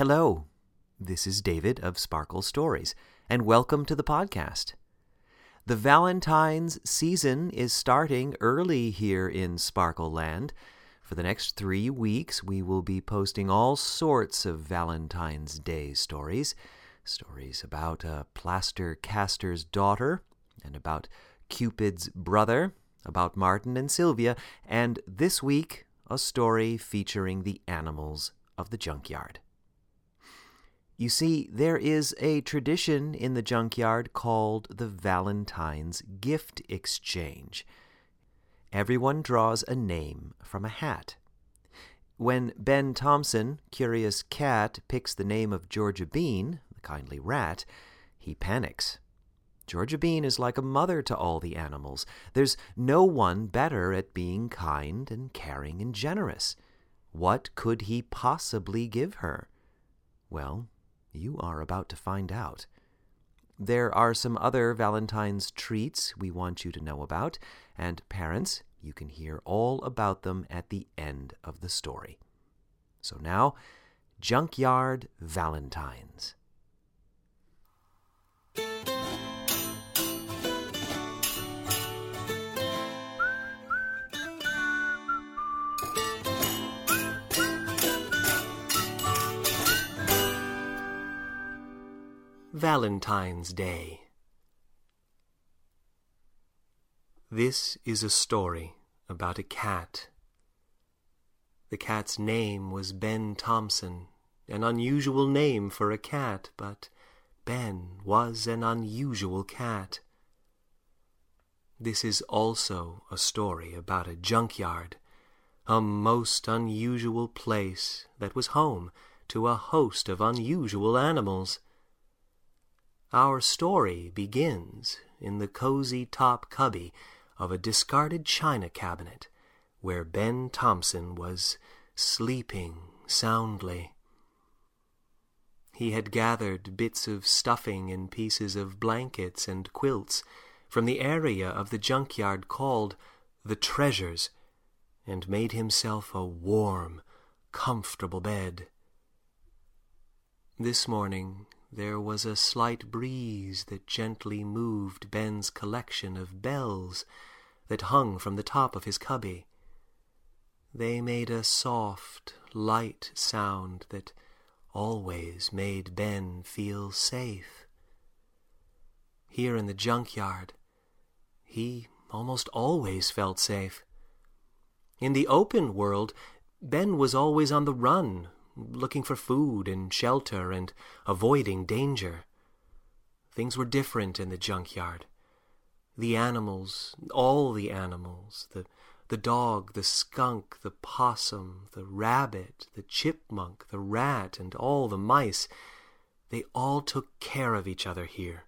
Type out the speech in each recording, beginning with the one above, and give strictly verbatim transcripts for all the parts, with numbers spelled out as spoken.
Hello, this is David of Sparkle Stories, and welcome to the podcast. The Valentine's season is starting early here in Sparkle Land. For the next three weeks, we will be posting all sorts of Valentine's Day stories. Stories about a plaster caster's daughter, and about Cupid's brother, about Martin and Sylvia, and this week, a story featuring the animals of the junkyard. You see, there is a tradition in the junkyard called the Valentine's Gift Exchange. Everyone draws a name from a hat. When Ben Thompson, Curious Cat, picks the name of Georgia Bean, the kindly rat, he panics. Georgia Bean is like a mother to all the animals. There's no one better at being kind and caring and generous. What could he possibly give her? Well, you are about to find out. There are some other Valentine's treats we want you to know about, and parents, you can hear all about them at the end of the story. So now, Junkyard Valentines. Valentine's Day. This is a story about a cat. The cat's name was Ben Thompson, an unusual name for a cat, but Ben was an unusual cat. This is also a story about a junkyard, a most unusual place that was home to a host of unusual animals. Our story begins in the cozy top cubby of a discarded china cabinet where Ben Thompson was sleeping soundly. He had gathered bits of stuffing and pieces of blankets and quilts from the area of the junkyard called the Treasures and made himself a warm, comfortable bed. This morning, there was a slight breeze that gently moved Ben's collection of bells that hung from the top of his cubby. They made a soft, light sound that always made Ben feel safe. Here in the junkyard, he almost always felt safe. In the open world, Ben was always on the run, looking for food and shelter and avoiding danger. Things were different in the junkyard. The animals, all the animals, the, the dog, the skunk, the possum, the rabbit, the chipmunk, the rat, and all the mice, they all took care of each other here.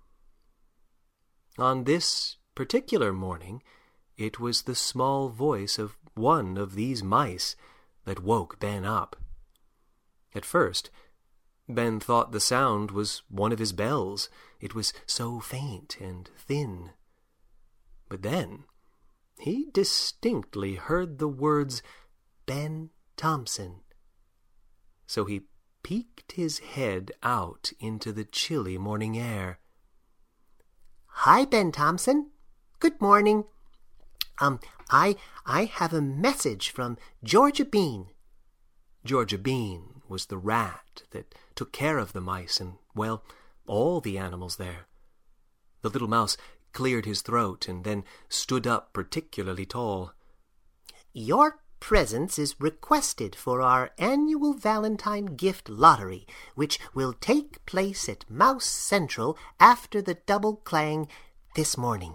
On this particular morning, it was the small voice of one of these mice that woke Ben up. At first, Ben thought the sound was one of his bells. It was so faint and thin. But then he distinctly heard the words Ben Thompson. So he peeked his head out into the chilly morning air. "Hi, Ben Thompson. Good morning. Um, I I have a message from Georgia Bean." Georgia Bean was the rat that took care of the mice and, well, all the animals there. The little mouse cleared his throat and then stood up particularly tall. "Your presence is requested for our annual Valentine gift lottery, which will take place at Mouse Central after the double clang this morning."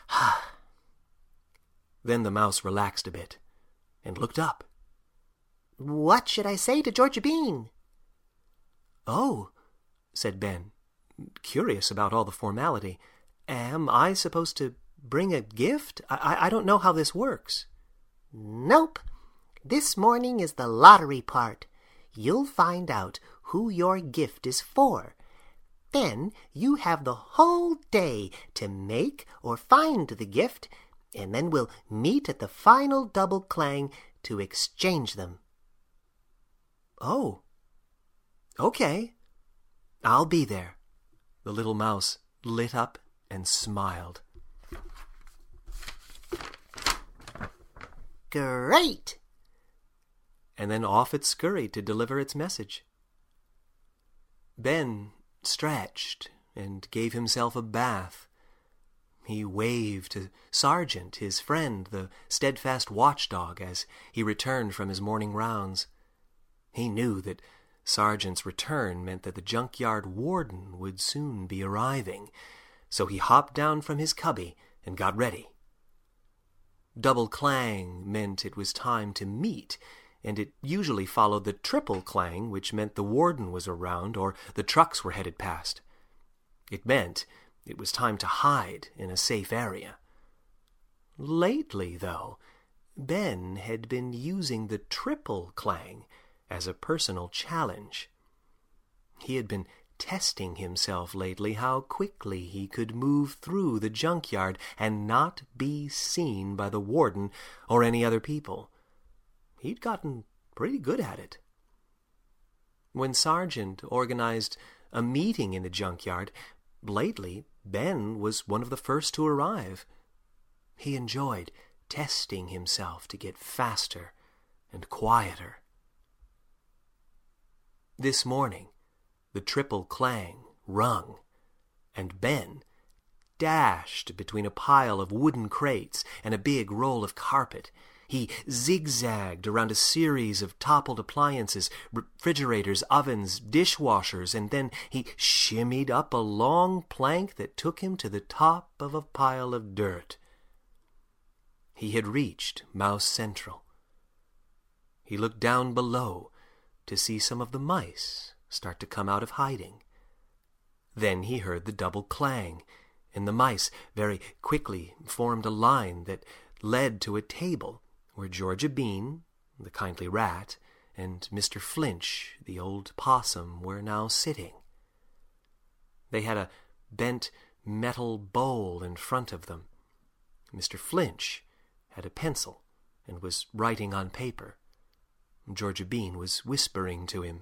Then the mouse relaxed a bit and looked up. "What should I say to Georgia Bean?" "Oh," said Ben, curious about all the formality. "Am I supposed to bring a gift? I, I don't know how this works." "Nope. This morning is the lottery part. You'll find out who your gift is for. Then you have the whole day to make or find the gift, and then we'll meet at the final double clang to exchange them." "Oh," "Okay, I'll be there." The little mouse lit up and smiled. Great! And then off it scurried to deliver its message. Ben stretched and gave himself a bath. He waved to Sergeant, his friend, the steadfast watchdog, as he returned from his morning rounds. He knew that Sergeant's return meant that the junkyard warden would soon be arriving, so he hopped down from his cubby and got ready. Double clang meant it was time to meet, and it usually followed the triple clang, which meant the warden was around or the trucks were headed past. It meant it was time to hide in a safe area. Lately, though, Ben had been using the triple clang as a personal challenge. He had been testing himself lately how quickly he could move through the junkyard and not be seen by the warden or any other people. He'd gotten pretty good at it. When Sergeant organized a meeting in the junkyard, lately Ben was one of the first to arrive. He enjoyed testing himself to get faster and quieter. This morning, the triple clang rung, and Ben dashed between a pile of wooden crates and a big roll of carpet. He zigzagged around a series of toppled appliances, refrigerators, ovens, dishwashers, and then he shimmied up a long plank that took him to the top of a pile of dirt. He had reached Mouse Central. He looked down below to see some of the mice start to come out of hiding. Then he heard the double clang, and the mice very quickly formed a line that led to a table where Georgia Bean, the kindly rat, and Mister Flinch, the old possum, were now sitting. They had a bent metal bowl in front of them. Mister Flinch had a pencil and was writing on paper. Georgia Bean was whispering to him.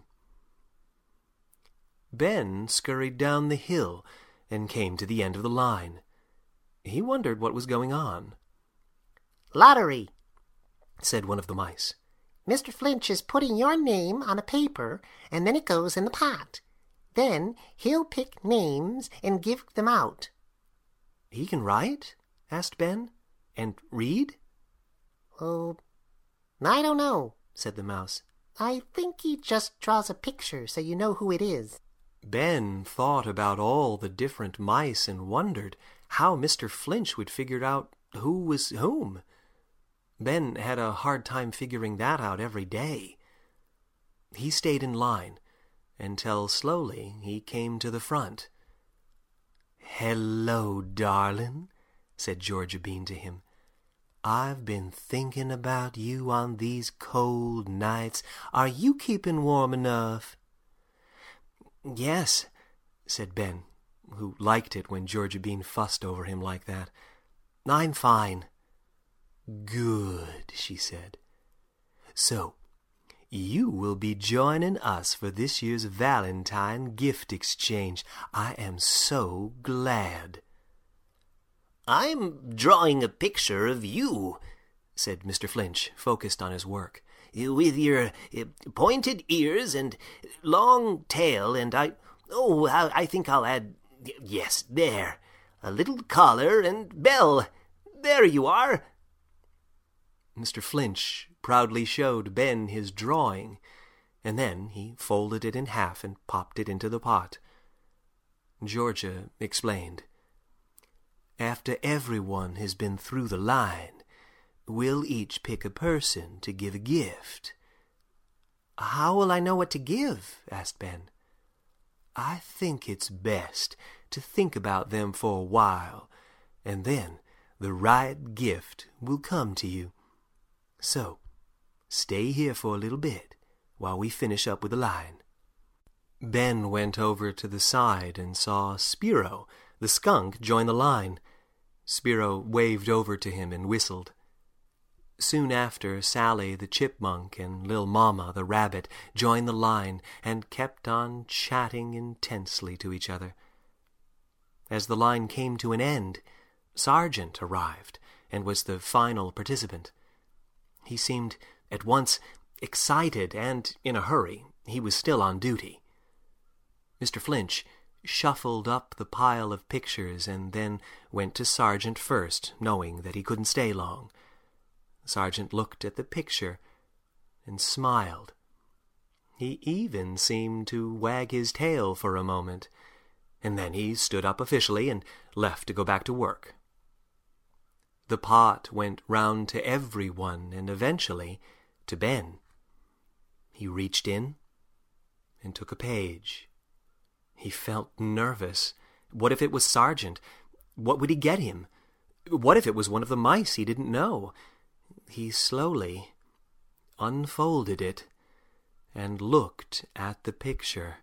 Ben scurried down the hill and came to the end of the line. He wondered what was going on. "Lottery," said one of the mice. "Mister Flinch is putting your name on a paper, and then it goes in the pot. Then he'll pick names and give them out." "He can write?" asked Ben. "And read?" "Oh, I don't know," said the mouse. "I think he just draws a picture so you know who it is." Ben thought about all the different mice and wondered how Mister Flinch would figure out who was whom. Ben had a hard time figuring that out every day. He stayed in line until slowly he came to the front. "Hello, darling," said Georgia Bean to him. "I've been thinking about you on these cold nights. Are you keeping warm enough?" "Yes," said Ben, who liked it when Georgia Bean fussed over him like that. "I'm fine." "Good," she said. "So, you will be joining us for this year's Valentine gift exchange. I am so glad." "I'm drawing a picture of you," said Mister Flinch, focused on his work, "with your pointed ears and long tail, and I... Oh, I think I'll add... Yes, there. A little collar and bell. There you are." Mister Flinch proudly showed Ben his drawing, and then he folded it in half and popped it into the pot. Georgia explained. "After everyone has been through the line, we'll each pick a person to give a gift." "How will I know what to give?" asked Ben. "I think it's best to think about them for a while, and then the right gift will come to you. So, stay here for a little bit while we finish up with the line." Ben went over to the side and saw Spiro, the skunk, join the line. Spiro waved over to him and whistled. Soon after, Sally the chipmunk and Lil Mama the rabbit joined the line and kept on chatting intensely to each other. As the line came to an end, Sergeant arrived and was the final participant. He seemed at once excited and in a hurry. He was still on duty. Mister Flinch shuffled up the pile of pictures and then went to Sergeant first, knowing that he couldn't stay long. Sergeant looked at the picture and smiled. He even seemed to wag his tail for a moment, and then he stood up officially and left to go back to work. The pot went round to everyone and eventually to Ben. He reached in and took a page. He felt nervous. What if it was Sergeant? What would he get him? What if it was one of the mice he didn't know? He slowly unfolded it and looked at the picture.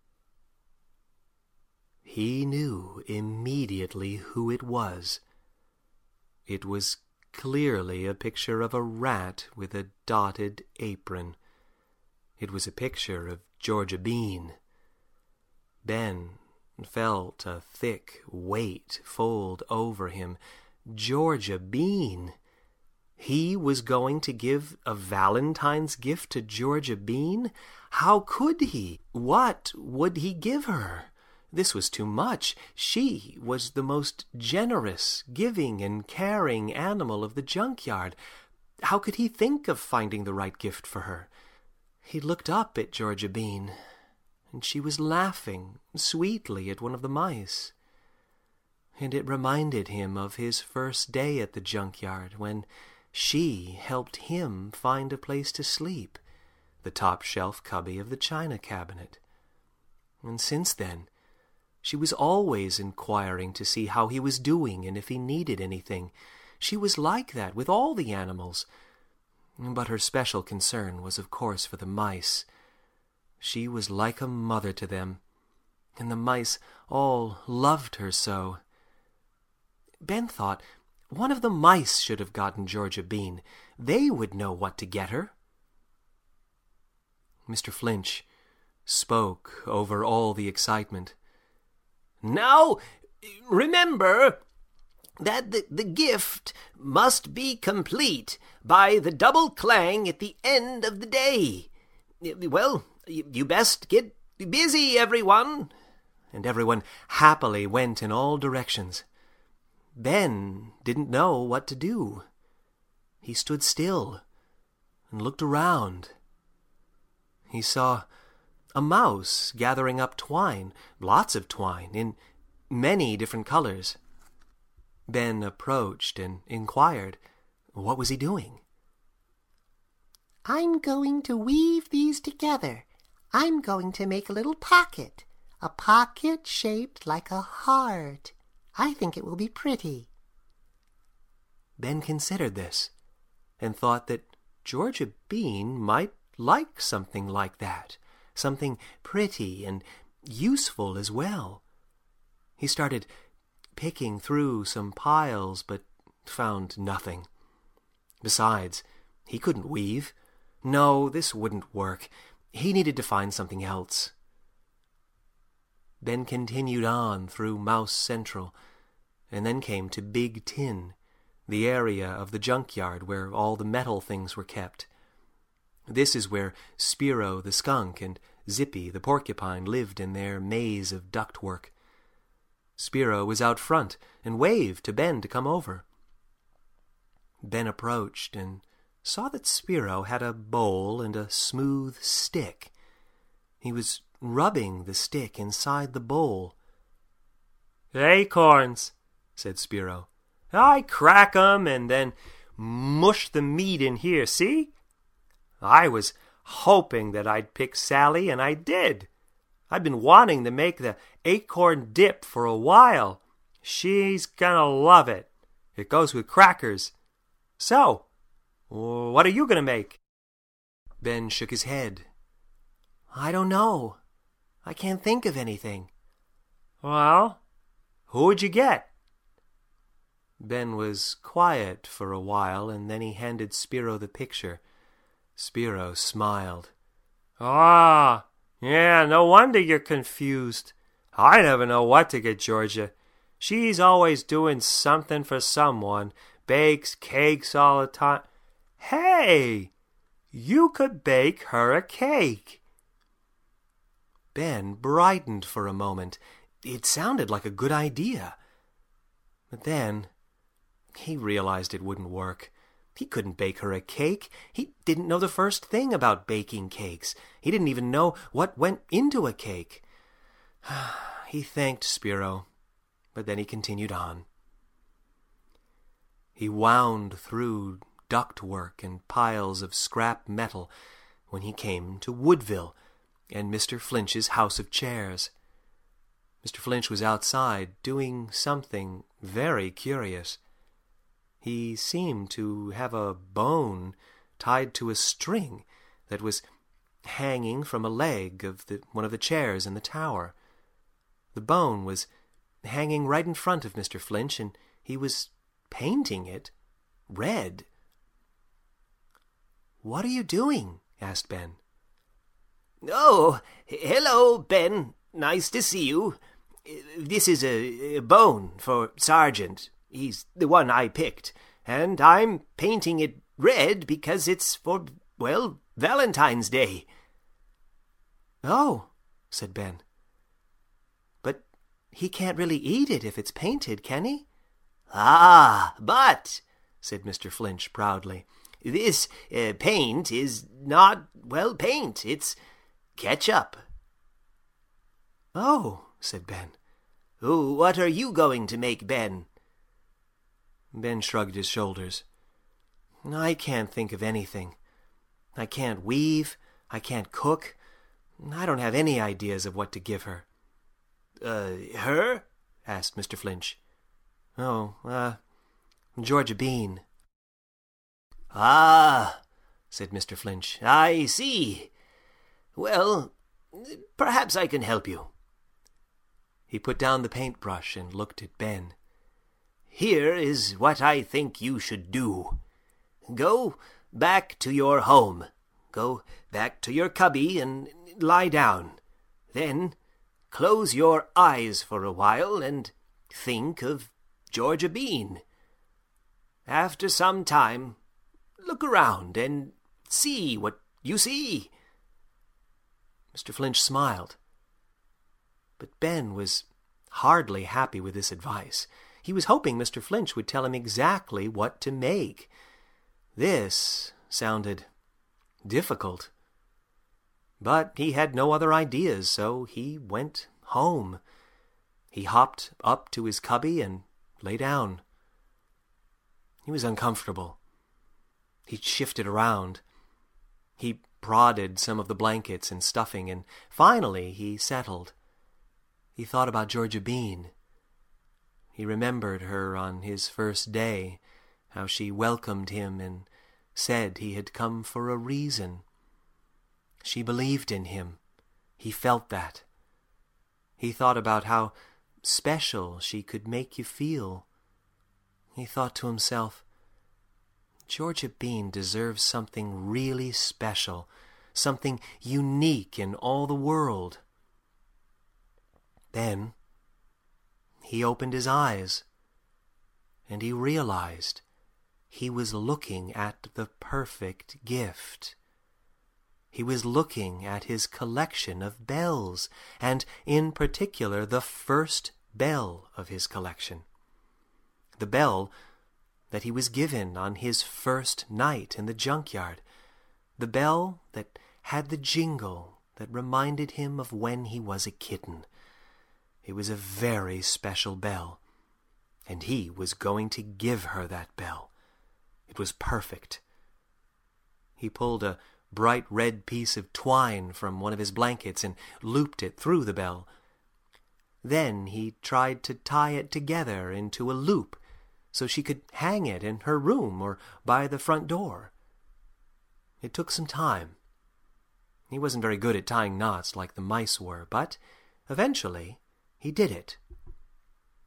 He knew immediately who it was. It was clearly a picture of a rat with a dotted apron. It was a picture of Georgia Bean. Ben felt a thick weight fold over him. Georgia Bean! He was going to give a Valentine's gift to Georgia Bean? How could he? What would he give her? This was too much. She was the most generous, giving, and caring animal of the junkyard. How could he think of finding the right gift for her? He looked up at Georgia Bean, and she was laughing sweetly at one of the mice. And it reminded him of his first day at the junkyard, when she helped him find a place to sleep, the top-shelf cubby of the china cabinet. And since then, she was always inquiring to see how he was doing and if he needed anything. She was like that with all the animals. But her special concern was, of course, for the mice. She was like a mother to them, and the mice all loved her so. Ben thought one of the mice should have gotten Georgia Bean. They would know what to get her. Mister Flinch spoke over all the excitement. "Now, remember that the, the gift must be complete by the double clang at the end of the day. Well, you best get busy, everyone." And everyone happily went in all directions. Ben didn't know what to do. He stood still and looked around. He saw a mouse gathering up twine, lots of twine, in many different colors. Ben approached and inquired, what was he doing? "I'm going to weave these together. I'm going to make a little pocket, a pocket shaped like a heart. I think it will be pretty." Ben considered this and thought that Georgia Bean might like something like that, something pretty and useful as well. He started picking through some piles, but found nothing. Besides, he couldn't weave. No, this wouldn't work. He needed to find something else. Ben continued on through Mouse Central, and then came to Big Tin, the area of the junkyard where all the metal things were kept. This is where Spiro the skunk and Zippy the porcupine lived in their maze of ductwork. Spiro was out front and waved to Ben to come over. Ben approached and saw that Spiro had a bowl and a smooth stick. He was rubbing the stick inside the bowl. "Acorns," said Spiro. "I crack 'em and then mush the meat in here, see? I was hoping that I'd pick Sally, and I did. I've been wanting to make the acorn dip for a while. She's gonna love it. It goes with crackers. So, what are you gonna make?" Ben shook his head. "I don't know. I can't think of anything." "Well, who'd you get?" Ben was quiet for a while, and then he handed Spiro the picture. Spiro smiled. "Ah, yeah, no wonder you're confused. I never know what to get Georgia. She's always doing something for someone. Bakes cakes all the time. Hey, you could bake her a cake." Ben brightened for a moment. It sounded like a good idea. But then he realized it wouldn't work. He couldn't bake her a cake. He didn't know the first thing about baking cakes. He didn't even know what went into a cake. He thanked Spiro, but then he continued on. He wound through ductwork and piles of scrap metal when he came to Woodville and Mister Flinch's house of chairs. Mister Flinch was outside doing something very curious. He seemed to have a bone tied to a string that was hanging from a leg of the, one of the chairs in the tower. The bone was hanging right in front of Mister Flinch, and he was painting it red. "What are you doing?" asked Ben. "Oh, hello, Ben. Nice to see you. This is a, a bone for Sergeant. He's the one I picked, and I'm painting it red because it's for, well, Valentine's Day." "Oh," said Ben. "But he can't really eat it if it's painted, can he?" "Ah, but," said Mister Flinch proudly, "this uh, paint is not, well, paint. It's ketchup." "Oh," said Ben. "Oh, what are you going to make, Ben?" Ben shrugged his shoulders. "I can't think of anything. I can't weave. I can't cook. I don't have any ideas of what to give her." Uh, her?" asked Mister Flinch. "Oh, uh, Georgia Bean." "Ah," said Mister Flinch, "I see. Well, perhaps I can help you." He put down the paintbrush and looked at Ben. "Here is what I think you should do. Go back to your home. Go back to your cubby and lie down. Then close your eyes for a while and think of Georgia Bean. After some time, look around and see what you see." Mister Flinch smiled. But Ben was hardly happy with this advice. He was hoping Mister Flinch would tell him exactly what to make. This sounded difficult. But he had no other ideas, so he went home. He hopped up to his cubby and lay down. He was uncomfortable. He shifted around. He prodded some of the blankets and stuffing, and finally he settled. He thought about Georgia Bean. He remembered her on his first day, how she welcomed him and said he had come for a reason. She believed in him. He felt that. He thought about how special she could make you feel. He thought to himself, Georgia Bean deserves something really special, something unique in all the world. Then he opened his eyes, and he realized he was looking at the perfect gift. He was looking at his collection of bells, and in particular the first bell of his collection. The bell that he was given on his first night in the junkyard. The bell that had the jingle that reminded him of when he was a kitten. It was a very special bell, and he was going to give her that bell. It was perfect. He pulled a bright red piece of twine from one of his blankets and looped it through the bell. Then he tried to tie it together into a loop so she could hang it in her room or by the front door. It took some time. He wasn't very good at tying knots like the mice were, but eventually he did it.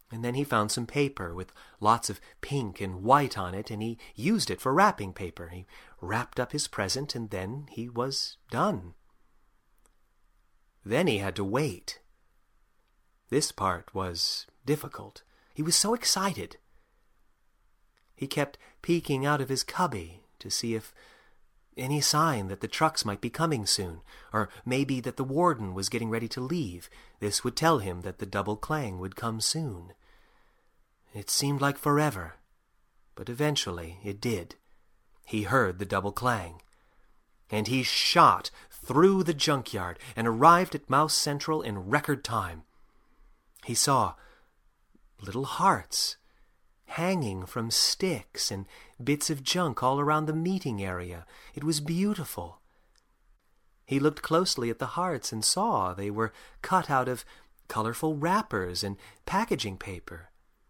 And then he found some paper with lots of pink and white on it, and he used it for wrapping paper. He wrapped up his present, and then he was done. Then he had to wait. This part was difficult. He was so excited. He kept peeking out of his cubby to see if any sign that the trucks might be coming soon, or maybe that the warden was getting ready to leave. This would tell him that the double clang would come soon. It seemed like forever, but eventually it did. He heard the double clang, and he shot through the junkyard and arrived at Mouse Central in record time. He saw little hearts hanging from sticks and bits of junk all around the meeting area. It was beautiful. He looked closely at the hearts and saw they were cut out of colorful wrappers and packaging paper.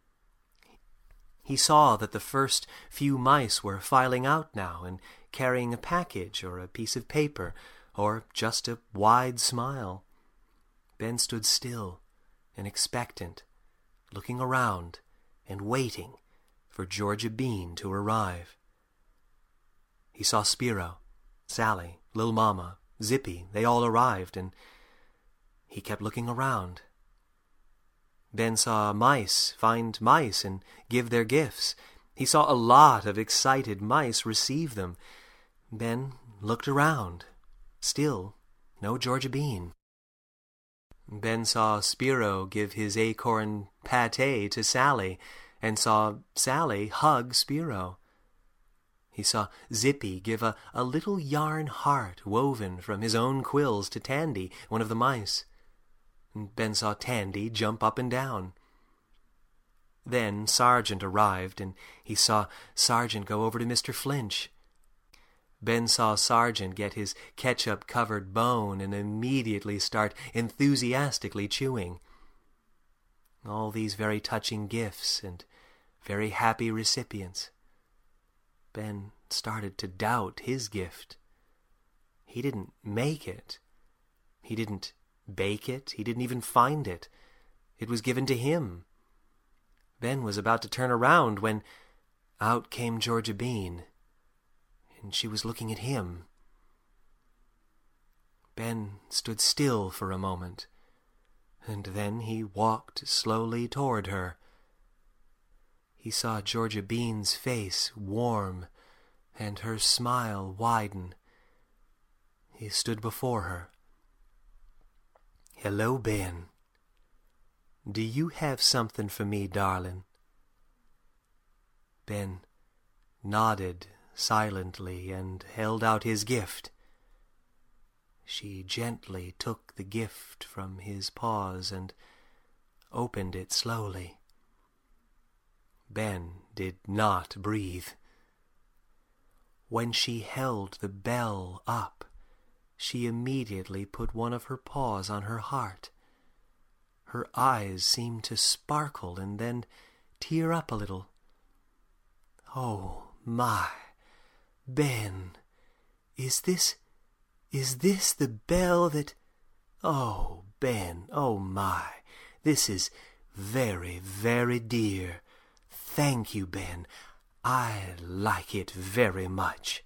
He saw that the first few mice were filing out now and carrying a package or a piece of paper or just a wide smile. Ben stood still and expectant, looking around and waiting for Georgia Bean to arrive. He saw Spiro, Sally, Lil Mama, Zippy. They all arrived, and he kept looking around. Ben saw mice find mice and give their gifts. He saw a lot of excited mice receive them. Ben looked around. Still, no Georgia Bean. Ben saw Spiro give his acorn pâté to Sally, and saw Sally hug Spiro. He saw Zippy give a, a little yarn heart woven from his own quills to Tandy, one of the mice. Ben saw Tandy jump up and down. Then Sargent arrived, and he saw Sargent go over to Mister Flinch. Ben saw Sargent get his ketchup-covered bone and immediately start enthusiastically chewing. All these very touching gifts and very happy recipients. Ben started to doubt his gift. He didn't make it. He didn't bake it. He didn't even find it. It was given to him. Ben was about to turn around when out came Georgia Bean, and she was looking at him. Ben stood still for a moment, and then he walked slowly toward her. He saw Georgia Bean's face warm and her smile widen. He stood before her. "Hello, Ben. Do you have something for me, darling?" Ben nodded silently and held out his gift. She gently took the gift from his paws and opened it slowly. Ben did not breathe. When she held the bell up, she immediately put one of her paws on her heart. Her eyes seemed to sparkle and then tear up a little. "Oh, my, Ben, is this, is this the bell that... Oh, Ben, oh, my, this is very, very dear. Thank you, Ben. I like it very much."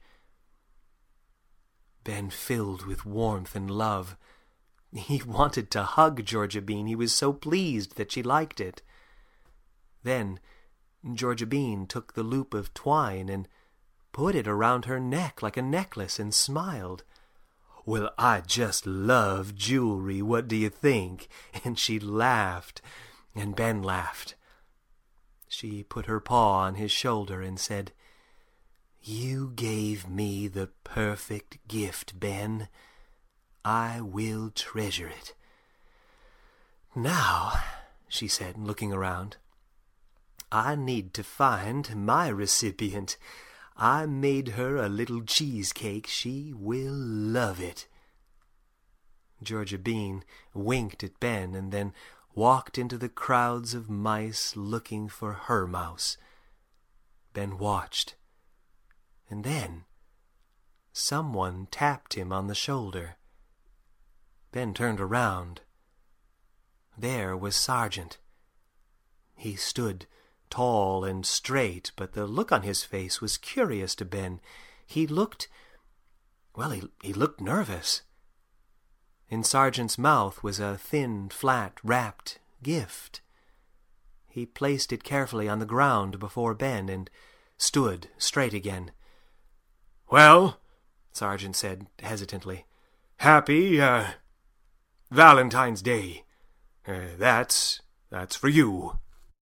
Ben filled with warmth and love. He wanted to hug Georgia Bean. He was so pleased that she liked it. Then Georgia Bean took the loop of twine and put it around her neck like a necklace and smiled. "Well, I just love jewelry. What do you think?" And she laughed, and Ben laughed. She put her paw on his shoulder and said, "You gave me the perfect gift, Ben. I will treasure it. Now," she said, looking around, "I need to find my recipient. I made her a little cheesecake. She will love it." Georgia Bean winked at Ben and then walked into the crowds of mice looking for her mouse. Ben watched. And then someone tapped him on the shoulder. Ben turned around. There was Sargent. He stood tall and straight, but the look on his face was curious to Ben. He looked, well, he, he looked nervous. In Sargent's mouth was a thin, flat, wrapped gift. He placed it carefully on the ground before Ben and stood straight again. "Well," Sargent said hesitantly, "happy, uh, Valentine's Day. Uh, that's, that's for you."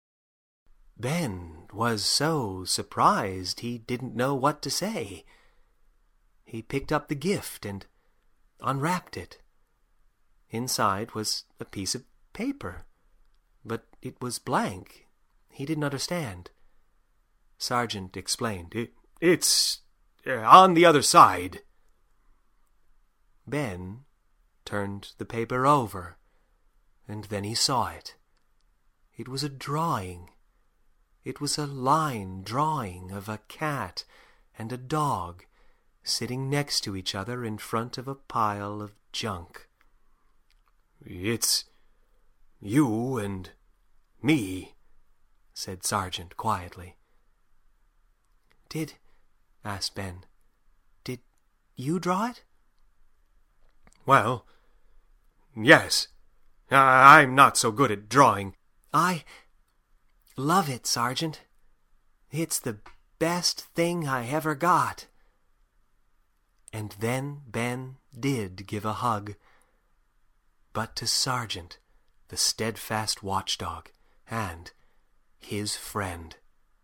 Ben was so surprised he didn't know what to say. He picked up the gift and unwrapped it. Inside was a piece of paper, but it was blank. He didn't understand. Sargent explained, it, It's uh, on the other side. Ben turned the paper over, and then he saw it. It was a drawing. It was a line drawing of a cat and a dog sitting next to each other in front of a pile of junk. "It's you and me," said Sargent quietly. Did, asked Ben, did you draw it? "Well, yes. I'm not so good at drawing." "I love it, Sargent. It's the best thing I ever got." And then Ben did give a hug, but to Sargent, the steadfast watchdog, and his friend.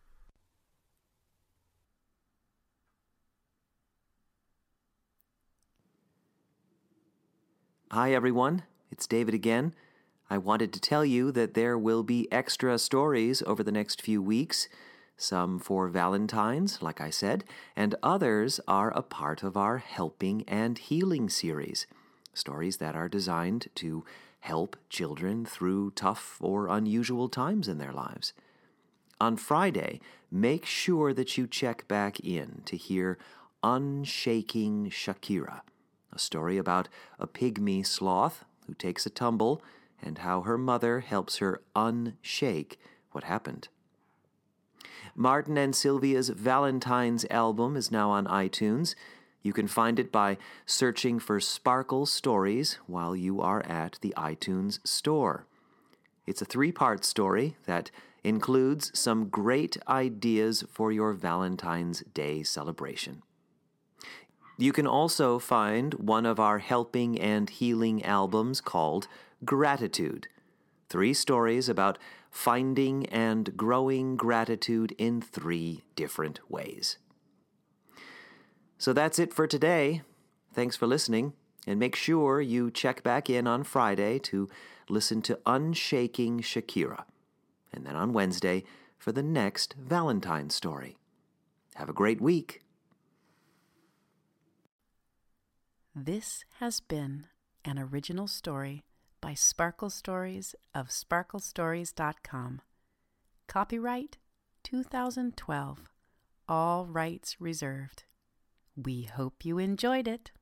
Hi, everyone. It's David again. I wanted to tell you that there will be extra stories over the next few weeks, some for Valentine's, like I said, and others are a part of our Helping and Healing series, stories that are designed to help children through tough or unusual times in their lives. On Friday, make sure that you check back in to hear Unshaking Shakira, a story about a pygmy sloth who takes a tumble and how her mother helps her unshake what happened. Martin and Sylvia's Valentine's album is now on iTunes. You can find it by searching for Sparkle Stories while you are at the iTunes store. It's a three-part story that includes some great ideas for your Valentine's Day celebration. You can also find one of our Helping and Healing albums called Gratitude. Three stories about finding and growing gratitude in three different ways. So that's it for today. Thanks for listening, and make sure you check back in on Friday to listen to Unshaking Shakira, and then on Wednesday for the next Valentine's story. Have a great week. This has been an original story by Sparkle Stories of sparkle stories dot com. Copyright two thousand twelve. All rights reserved. We hope you enjoyed it.